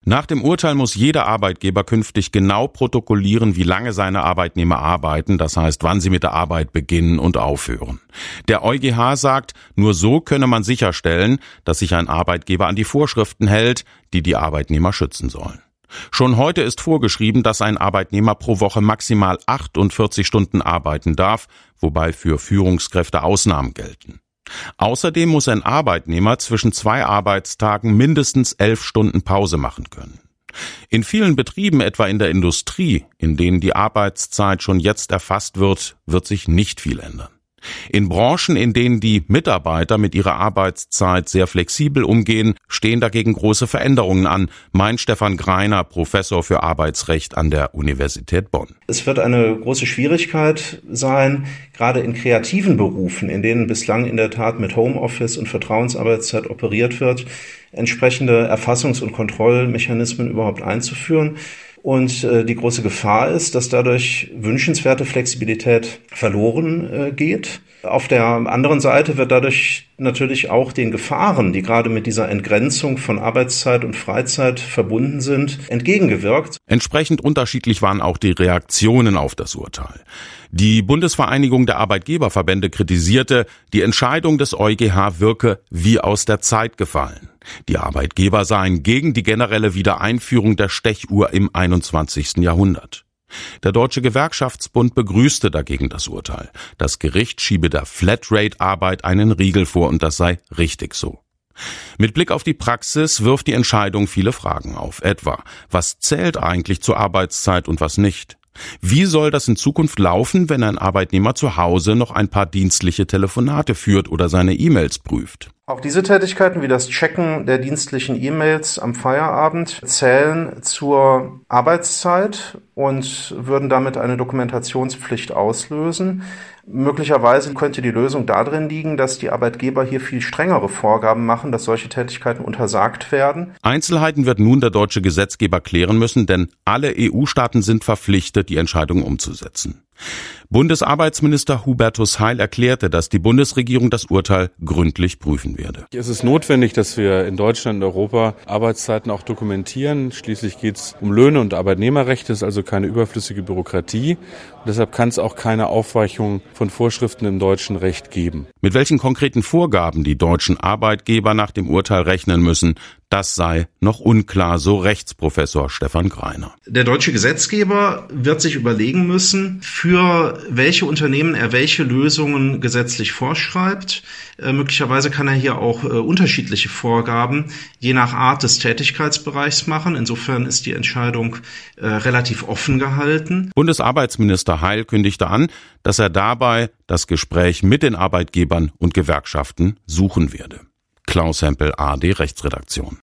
Nach dem Urteil muss jeder Arbeitgeber künftig genau protokollieren, wie lange seine Arbeitnehmer arbeiten, das heißt, wann sie mit der Arbeit beginnen und aufhören. Der EuGH sagt, nur so könne man sicherstellen, dass sich ein Arbeitgeber an die Vorschriften hält, die die Arbeitnehmer schützen sollen. Schon heute ist vorgeschrieben, dass ein Arbeitnehmer pro Woche maximal 48 Stunden arbeiten darf, wobei für Führungskräfte Ausnahmen gelten. Außerdem muss ein Arbeitnehmer zwischen 2 Arbeitstagen mindestens 11 Stunden Pause machen können. In vielen Betrieben, etwa in der Industrie, in denen die Arbeitszeit schon jetzt erfasst wird, wird sich nicht viel ändern. In Branchen, in denen die Mitarbeiter mit ihrer Arbeitszeit sehr flexibel umgehen, stehen dagegen große Veränderungen an, meint Stefan Greiner, Professor für Arbeitsrecht an der Universität Bonn. Es wird eine große Schwierigkeit sein, gerade in kreativen Berufen, in denen bislang in der Tat mit Homeoffice und Vertrauensarbeitszeit operiert wird, entsprechende Erfassungs- und Kontrollmechanismen überhaupt einzuführen. Und die große Gefahr ist, dass dadurch wünschenswerte Flexibilität verloren geht. Auf der anderen Seite wird dadurch natürlich auch den Gefahren, die gerade mit dieser Entgrenzung von Arbeitszeit und Freizeit verbunden sind, entgegengewirkt. Entsprechend unterschiedlich waren auch die Reaktionen auf das Urteil. Die Bundesvereinigung der Arbeitgeberverbände kritisierte, die Entscheidung des EuGH wirke wie aus der Zeit gefallen. Die Arbeitgeber seien gegen die generelle Wiedereinführung der Stechuhr im 21. Jahrhundert. Der Deutsche Gewerkschaftsbund begrüßte dagegen das Urteil. Das Gericht schiebe der Flatrate-Arbeit einen Riegel vor und das sei richtig so. Mit Blick auf die Praxis wirft die Entscheidung viele Fragen auf. Etwa, was zählt eigentlich zur Arbeitszeit und was nicht? Wie soll das in Zukunft laufen, wenn ein Arbeitnehmer zu Hause noch ein paar dienstliche Telefonate führt oder seine E-Mails prüft? Auch diese Tätigkeiten wie das Checken der dienstlichen E-Mails am Feierabend zählen zur Arbeitszeit und würden damit eine Dokumentationspflicht auslösen. Möglicherweise könnte die Lösung darin liegen, dass die Arbeitgeber hier viel strengere Vorgaben machen, dass solche Tätigkeiten untersagt werden. Einzelheiten wird nun der deutsche Gesetzgeber klären müssen, denn alle EU-Staaten sind verpflichtet, die Entscheidung umzusetzen. Bundesarbeitsminister Hubertus Heil erklärte, dass die Bundesregierung das Urteil gründlich prüfen werde. Es ist notwendig, dass wir in Deutschland und Europa Arbeitszeiten auch dokumentieren. Schließlich geht es um Löhne und Arbeitnehmerrechte, es ist also keine überflüssige Bürokratie. Und deshalb kann es auch keine Aufweichung von Vorschriften im deutschen Recht geben. Mit welchen konkreten Vorgaben die deutschen Arbeitgeber nach dem Urteil rechnen müssen, das sei noch unklar, so Rechtsprofessor Stefan Greiner. Der deutsche Gesetzgeber wird sich überlegen müssen, für welche Unternehmen er welche Lösungen gesetzlich vorschreibt. Möglicherweise kann er hier auch unterschiedliche Vorgaben je nach Art des Tätigkeitsbereichs machen. Insofern ist die Entscheidung relativ offen gehalten. Bundesarbeitsminister Heil kündigte an, dass er dabei das Gespräch mit den Arbeitgebern und Gewerkschaften suchen werde. Klaus Hempel, ARD Rechtsredaktion.